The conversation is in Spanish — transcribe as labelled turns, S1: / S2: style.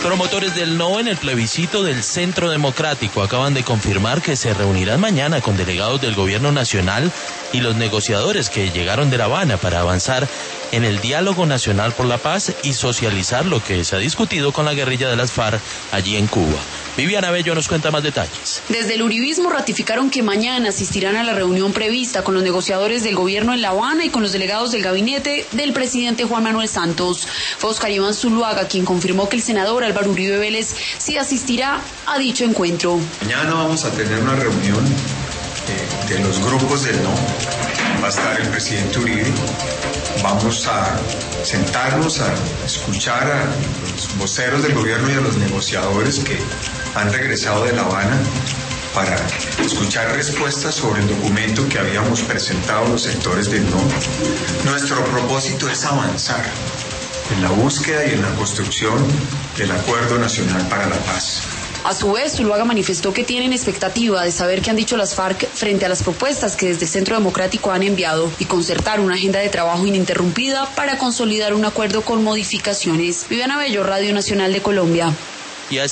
S1: Promotores del no en el plebiscito del Centro Democrático acaban de confirmar que se reunirán mañana con delegados del gobierno nacional y los negociadores que llegaron de La Habana para avanzar en el diálogo nacional por la paz y socializar lo que se ha discutido con la guerrilla de las FARC allí en Cuba. Viviana Bello nos cuenta más detalles.
S2: Desde el uribismo ratificaron que mañana asistirán a la reunión prevista con los negociadores del gobierno en La Habana y con los delegados del gabinete del presidente Juan Manuel Santos. Fue Oscar Iván Zuluaga quien confirmó que el senador Álvaro Uribe Vélez sí asistirá a dicho encuentro.
S3: Mañana vamos a tener una reunión de los grupos del no. Va a estar el presidente Uribe. Vamos a sentarnos a escuchar a los voceros del gobierno y a los negociadores que han regresado de La Habana para escuchar respuestas sobre el documento que habíamos presentado los sectores del no. Nuestro propósito es avanzar en la búsqueda y en la construcción del Acuerdo Nacional para la Paz.
S2: A su vez, Zuluaga manifestó que tienen expectativa de saber qué han dicho las FARC frente a las propuestas que desde el Centro Democrático han enviado y concertar una agenda de trabajo ininterrumpida para consolidar un acuerdo con modificaciones. Viviana Bello, Radio Nacional de Colombia.